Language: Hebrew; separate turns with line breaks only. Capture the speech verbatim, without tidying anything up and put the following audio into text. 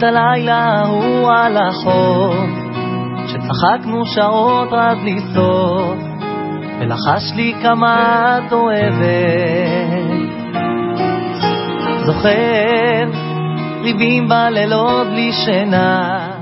את הלילה הוא על החוף, שצחקנו שעות רב בלי סוף, ולחש לי כמה את אוהבת. זוכר ריבים בלילות בלי שינה,